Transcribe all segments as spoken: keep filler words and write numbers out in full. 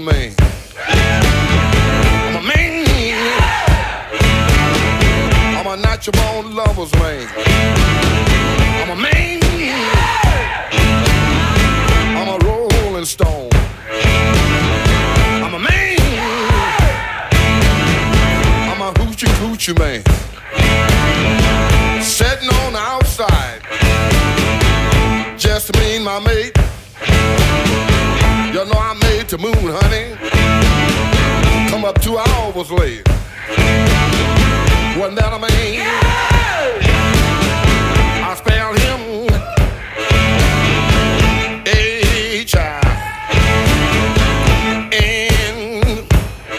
man. I'm a man. I'm a natural born lover's man. I'm a man. I'm a rolling stone. I'm a man. I'm a hoochie coochie man. Sitting on the outside, just me and my mate. You know I made the moon, honey. Come up two hours late. Wasn't that a man? I spelled him H I N.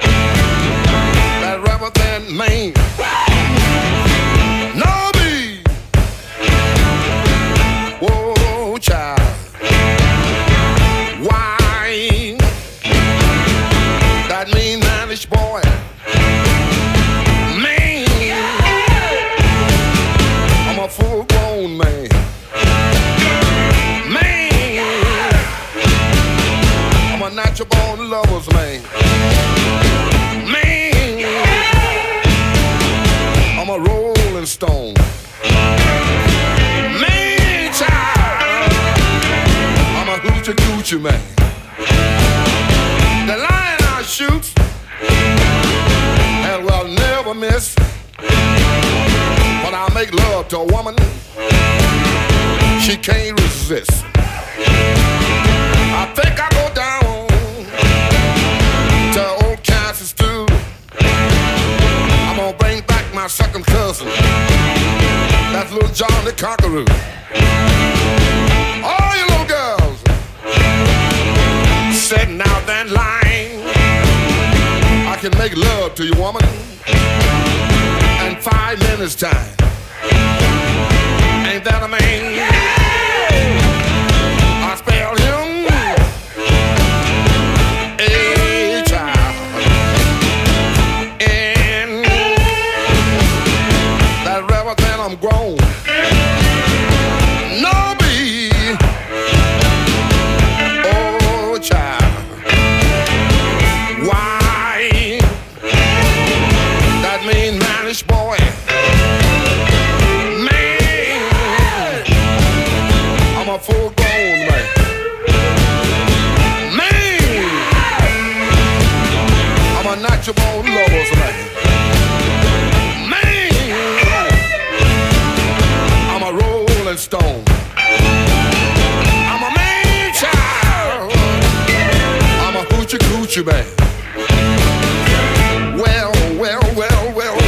That rather than man. No me. Whoa, child. Why? That mean manish boy. A full-grown man. Man, I'm a natural-born lover's man. Man, I'm a rolling stone. Man, child, I'm a hoochie-coochie man. The line I shoot and will never miss. When I make love to a woman, she can't resist. I think I go down to old Kansas too. I'm gonna bring back my second cousin, that's little John the Conqueror. All you little girls sitting out that line, I can make love to you, woman, in five minutes time. Ain't that a man? I spelled him H I N. That rather than I'm grown. No be. Oh child. Why? That mean manish boy. A full-grown man. Man, I'm a natural-born lover's man. Man, I'm a rolling stone. I'm a man child. I'm a hoochie-coochie man. Well, well, well, well.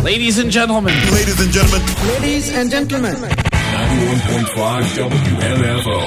Ladies and gentlemen. Ladies and gentlemen. Ladies and gentlemen. ninety-one point five W M F O.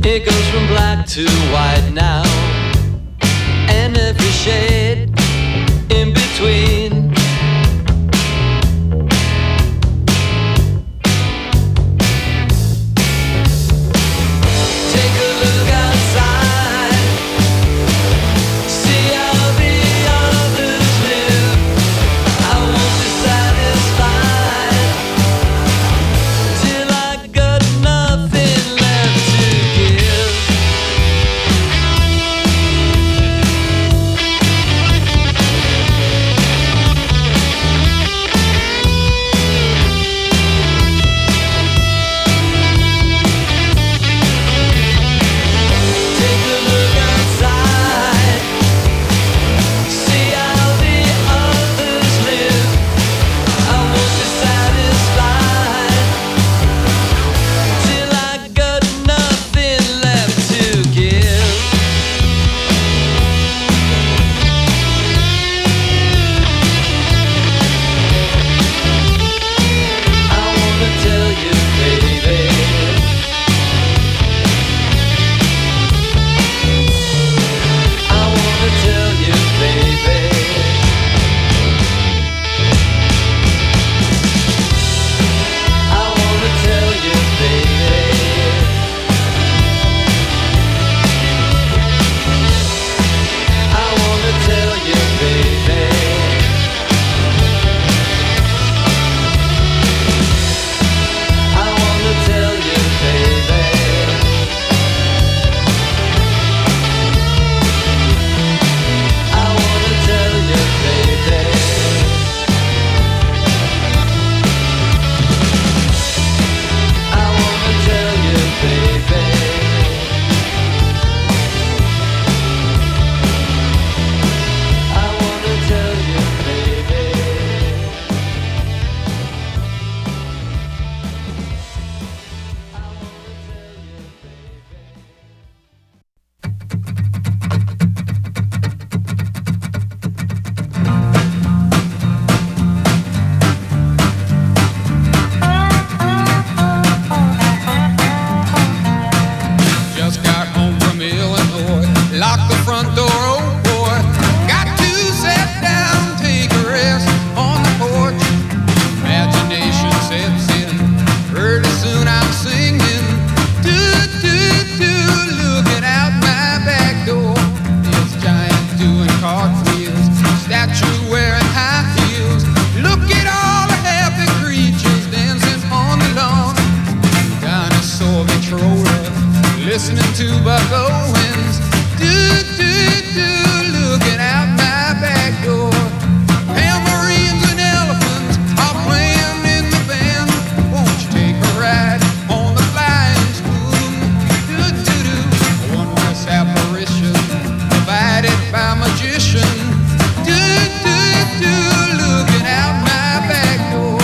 It goes from black to white now, and every shade in between. Take a look outside, see how the others live. I won't be satisfied till I got nothing left to give. Take a look outside, see how the others live. I won't be satisfied till I got nothing left to give. I wanna tell you, baby, I wanna tell you, baby, I wanna tell you, baby, I wanna tell you, baby, I wanna tell you, baby, I wanna tell you, baby, I wanna tell you, baby, I wanna tell you, baby. Just got home from Illinois, locked the front door, oh boy. Got to sit down, take a rest on the porch. Imagination sets in, pretty soon I'm singing. Do, do, do, looking out my back door. This giant doing cartwheels, statue wearing high heels. Look at all the happy creatures dancing on the lawn. Dinosaur Victrola, listening to Buck Owens. Do, do, do, looking out my back door. Tambourines and elephants are playing in the band. Won't you take a ride on the flying spoon? Do, do, do, a wondrous apparition provided by magician. Do, do, do, looking out my back door.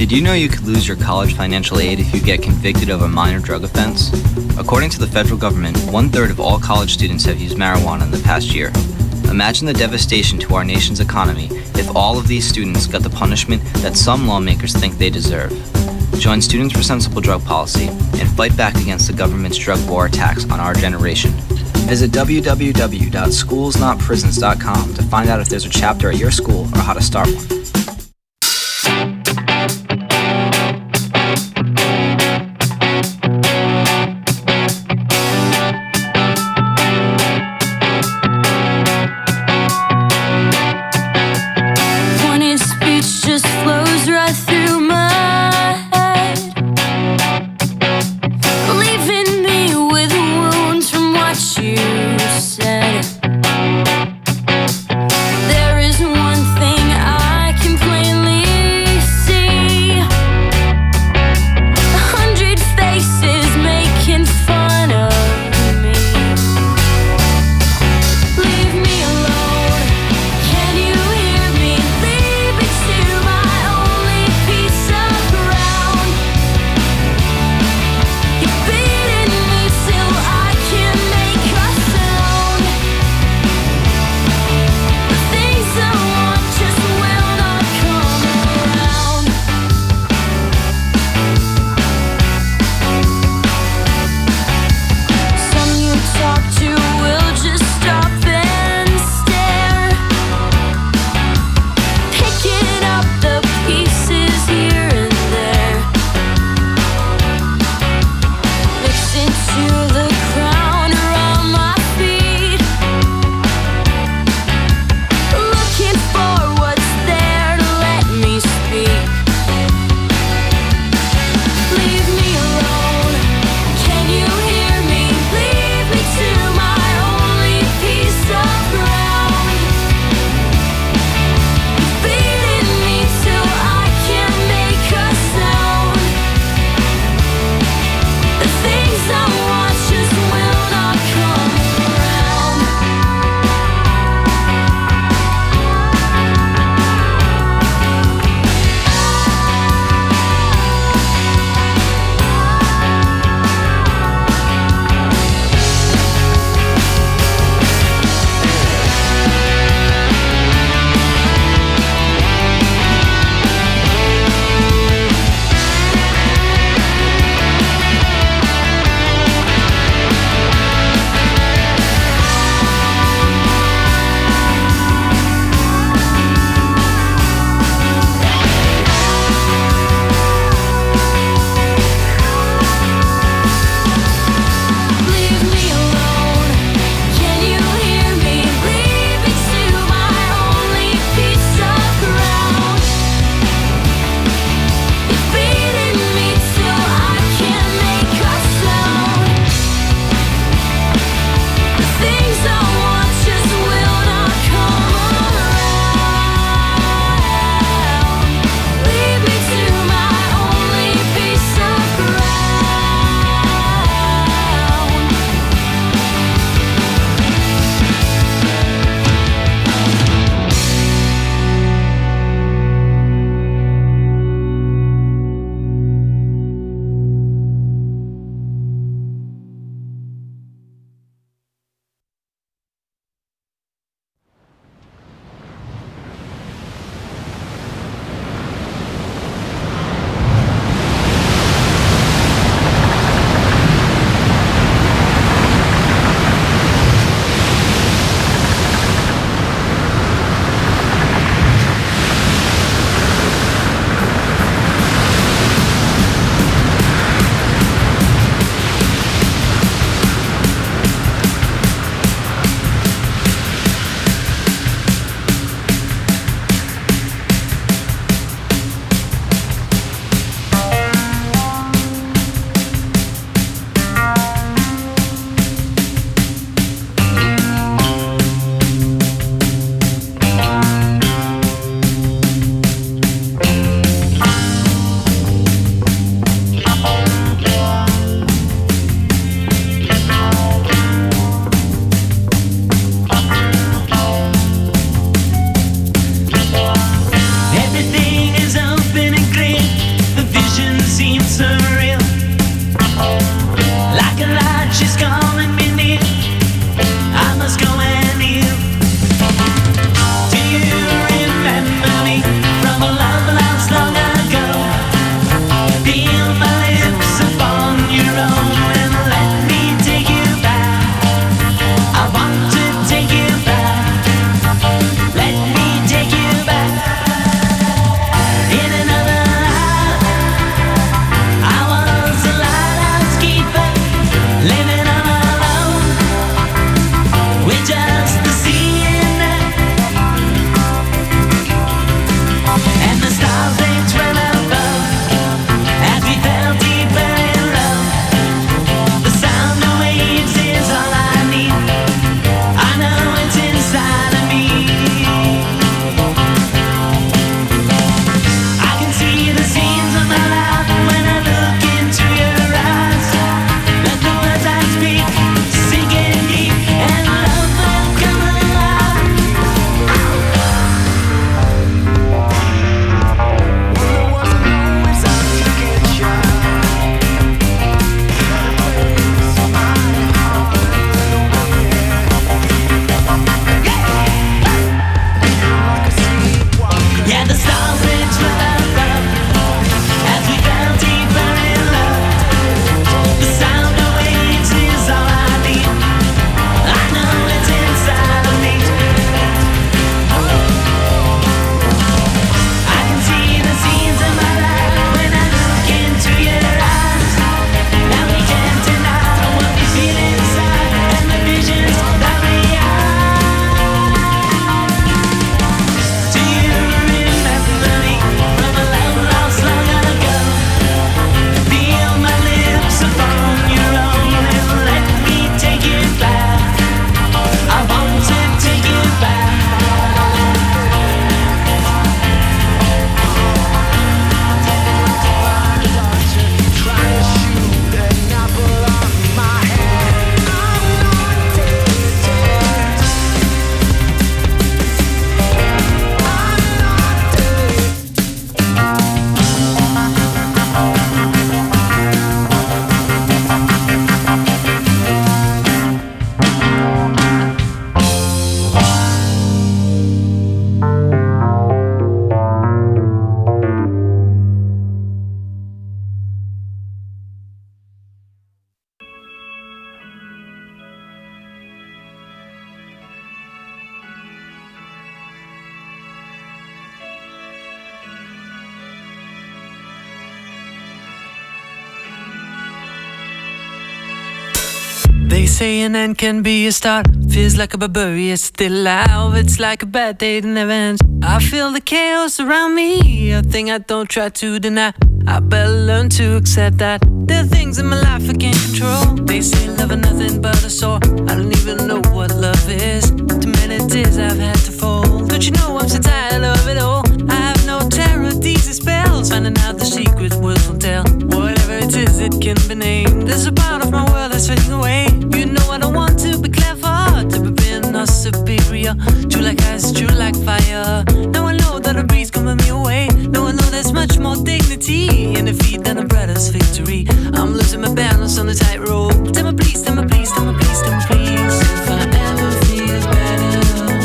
Did you know you could lose your college financial aid if you get convicted of a minor drug offense? According to the federal government, one-third of all college students have used marijuana in the past year. Imagine the devastation to our nation's economy if all of these students got the punishment that some lawmakers think they deserve. Join Students for Sensible Drug Policy and fight back against the government's drug war attacks on our generation. Visit w w w dot schools not prisons dot com to find out if there's a chapter at your school or how to start one. There is one thing I can They say an end can be a start. Feels like a barbarian still alive. It's like a bad day that never ends. I feel the chaos around me, a thing I don't try to deny. I better learn to accept that there are things in my life I can't control. They say love is nothing but a sore. I don't even know what love is. Too many tears I've had to fold. Don't you know I'm so tired of it all? I have no terror of these spells. Finding out the secret words won't tell. Whatever it is, it can be named. There's a part of my world that's fading away. You know I don't want to be clever, to be being or superior. True like ice, true like fire. Now I know that a breeze coming me away. Now I know there's much more dignity in defeat than a brother's victory. I'm losing my balance on the tightrope. Tell me please, tell me please, tell me please, tell me please. If I ever feel better,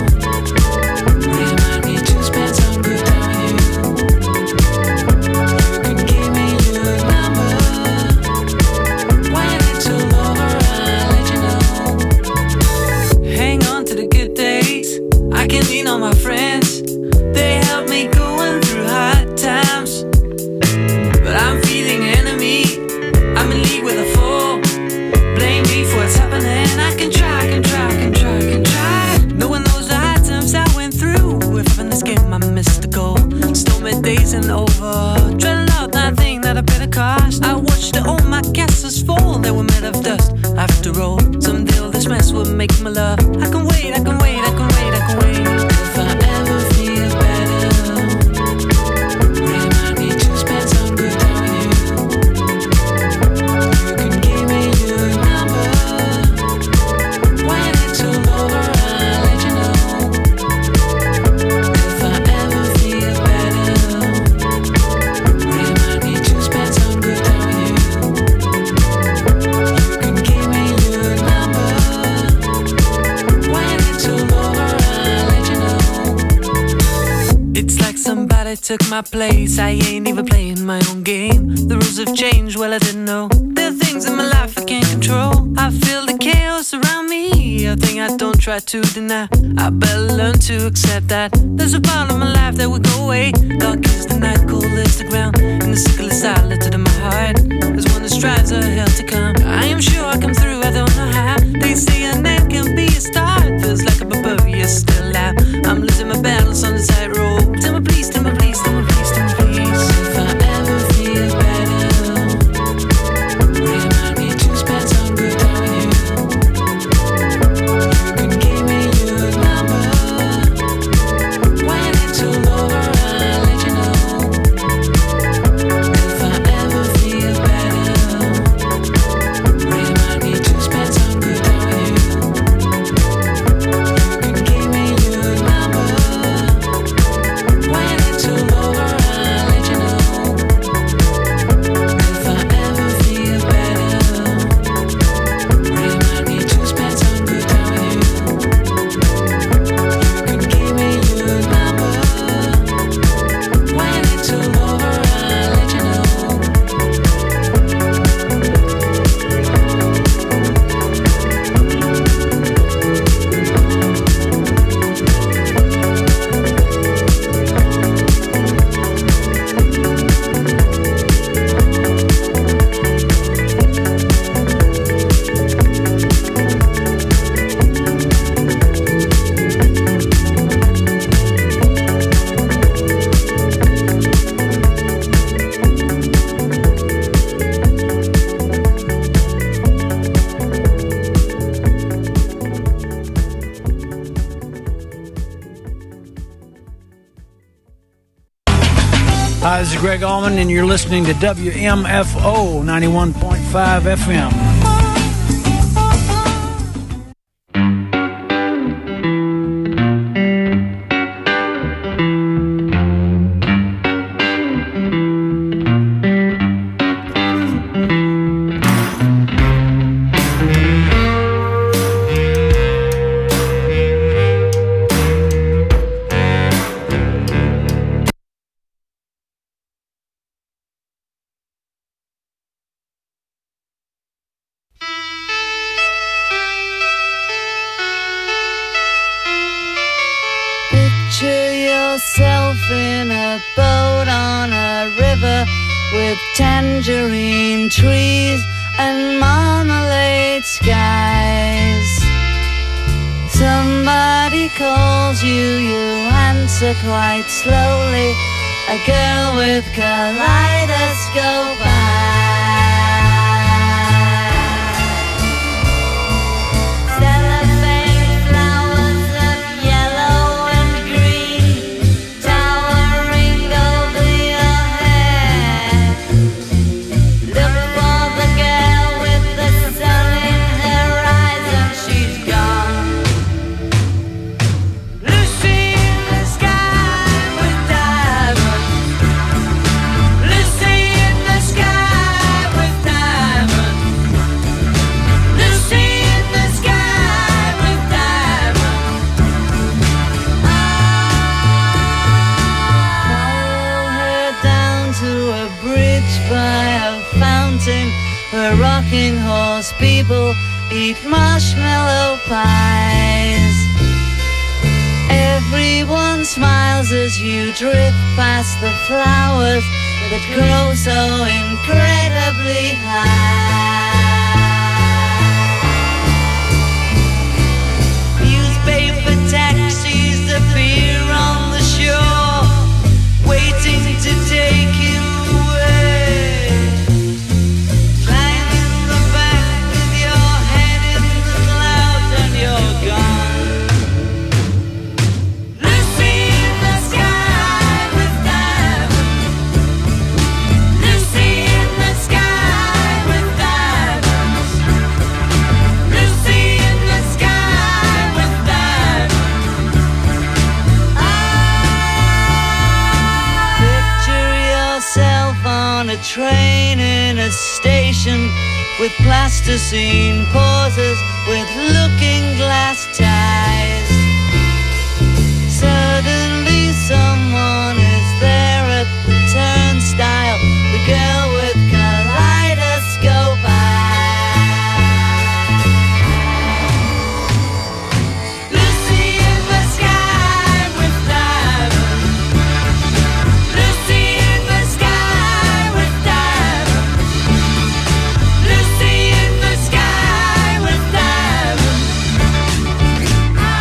remind me to spend some good time with you. You can give me your number. When it's all over, I'll let you know. Hang on to the good days. I can lean on my friends. They help me going through hard times. But I'm feeling enemy. I'm in league with a fool. Blame me for what's happening. I can try, can try, can try, can try. No one knows the hard times I went through. If I'm in this game, I missed the goal. Stormy days and over. Dreading out that thing that I paid a cost. I watched all my castles fall. They were made of dust. After all, someday all this mess will make me love. I can wait, I can wait, I can wait, I can wait. If I ever feel better, remind me to spend some good time with you. You can give me your number. When it's all over, I'll let you know. If I ever feel better, remind me to spend some good time with you. You can give me your number. When it's all over, I'll let you know. It's like somebody took my place. I ain't even playing my own game. The rules have changed, well I didn't know. There are things in my life I can't control. I feel the chaos around me, a thing I don't try to deny. I better learn to accept that there's a part of my life that will go away. Dark is the night, cold is the ground, and the sickle is silent in my heart. There's one that strives a hell to come. I am sure I come through, I don't know how. They say an end can be a start. Feels like a barbarian still alive. I'm losing my balance on the tightrope. Tell me please, tell me please, tell me please, tell me please. If I ever feel better, remind me to spend some good time with you. You can give me your number. When it's all over, I'll let you know. If I ever feel better, remind me to spend some good time with you. You can give me your number. Hi, this is Greg Allman, and you're listening to W M F O ninety-one point five F M. In a boat on a river with tangerine trees and marmalade skies. Somebody calls you, you answer quite slowly. A girl with kaleidoscope eyes. Where rocking horse people eat marshmallow pies. Everyone smiles as you drift past the flowers that grow so incredibly high. Newspaper taxis appear on the shore, waiting to take you away. Train in a station with plasticine pauses with looking glass ties. Suddenly someone is there at the turnstile, the girl with kaleidoscope eyes. Lucy in the sky with diamonds. Lucy in the sky. Lucy in the sky with diamonds.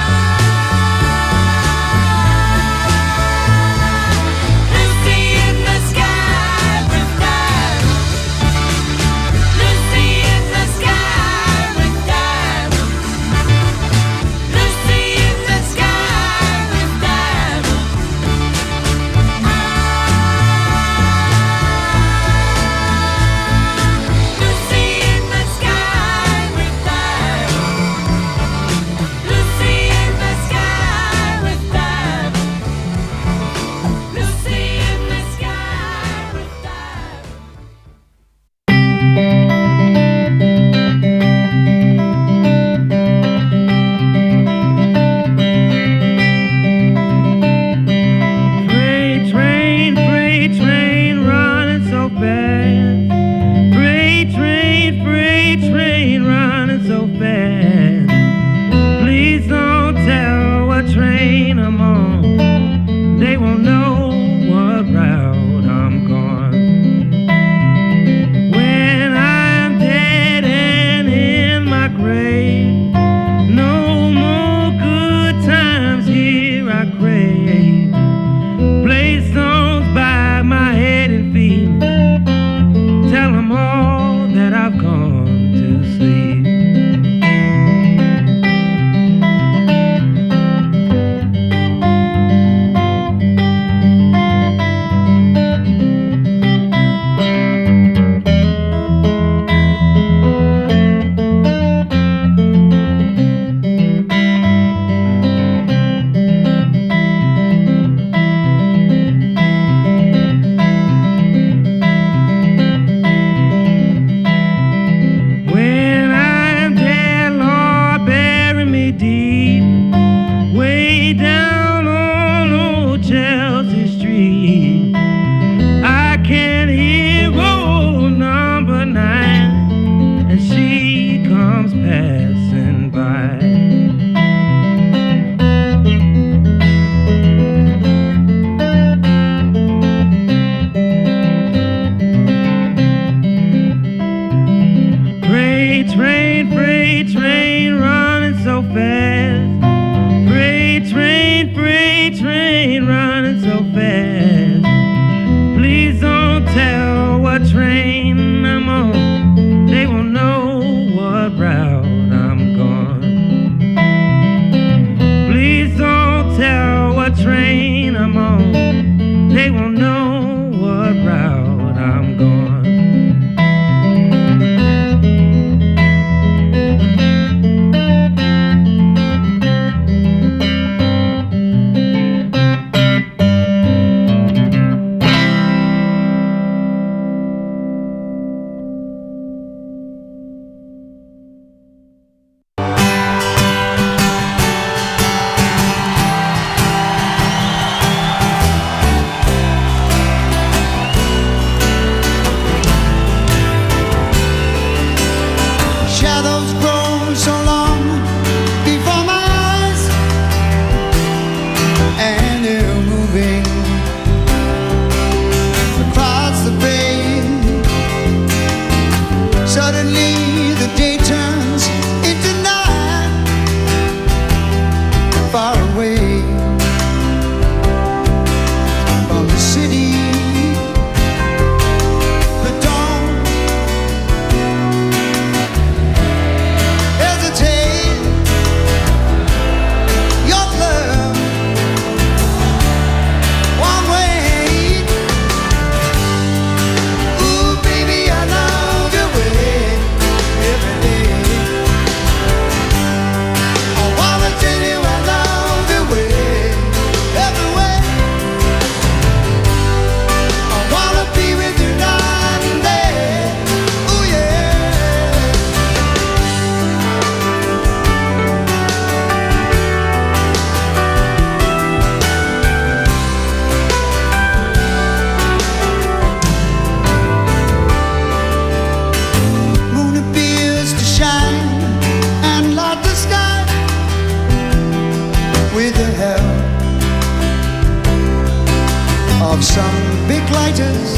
of some big lighters.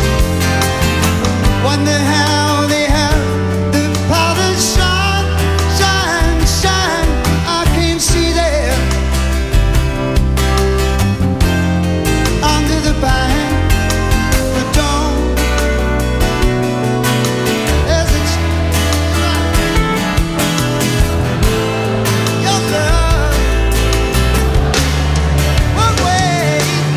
Wonder how they have the power to shine, shine, shine. I can see there under the pine, the dawn as it's your love one way.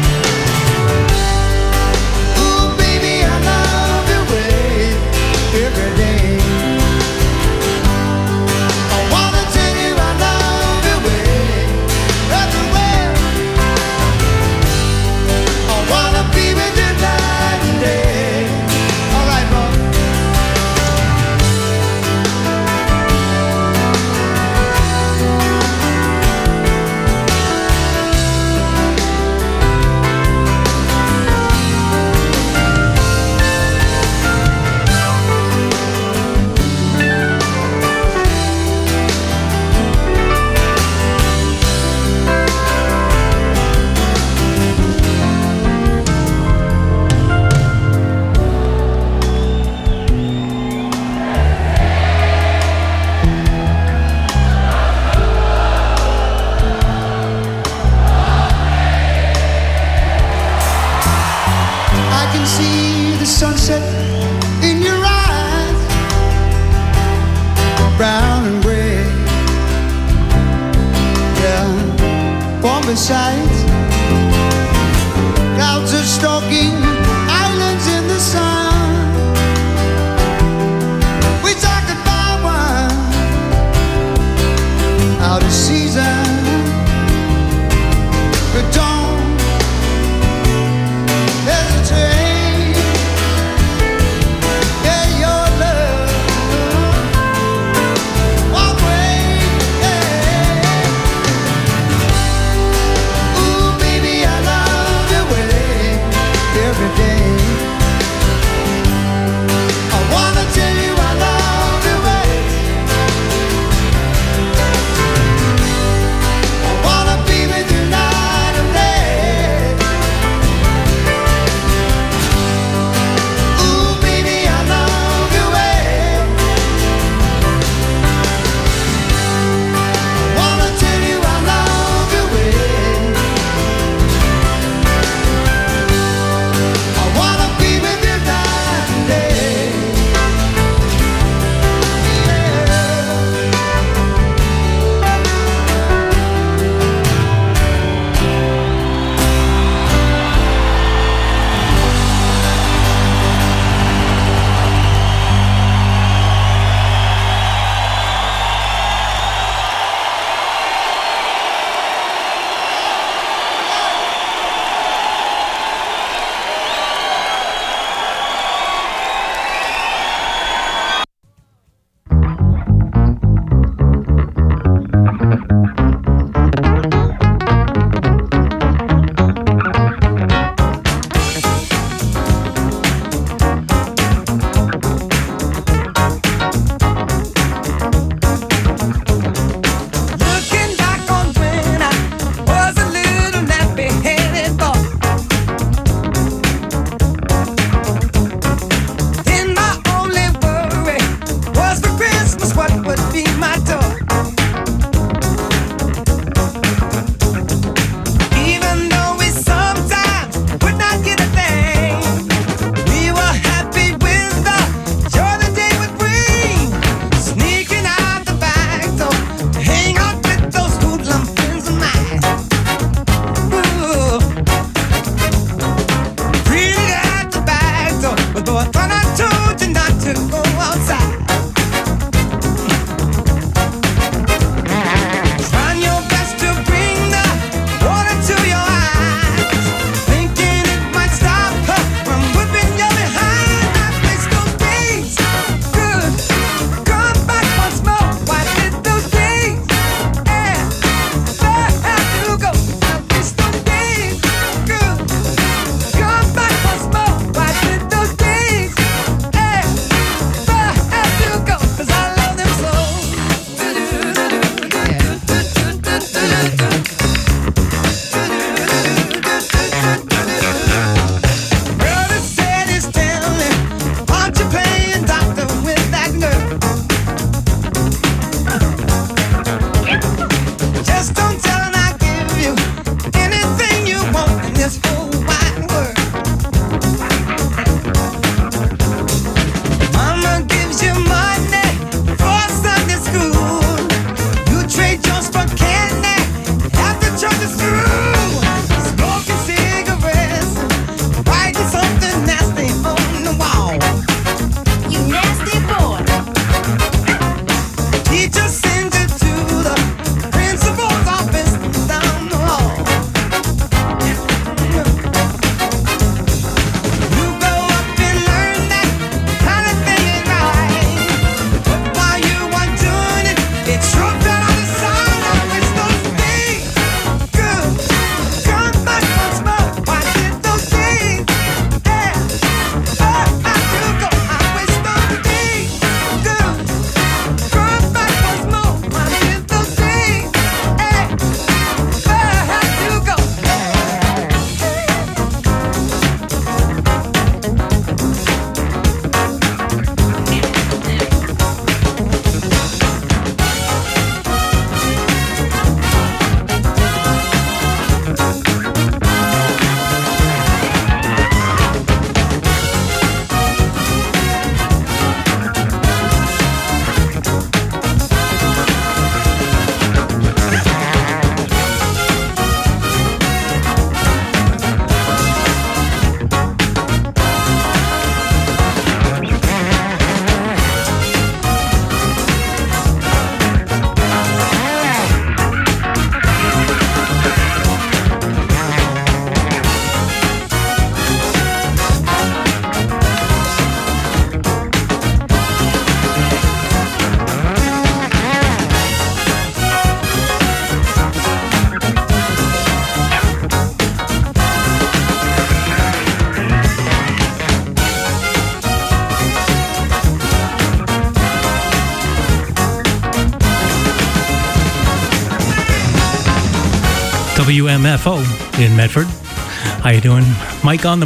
Ooh, baby, I love your way every day. I wanna tell you I love your way everywhere. I wanna be with you night and day. All right, boy. I can see the sunset in your eyes, brown and gray. Yeah, warm besides. Clouds are stalking islands in the sun. We talk about one out of season, but don't hesitate. Yeah, your love one way. Yeah. Ooh, W M F O in Medford. How you doing? Mike on the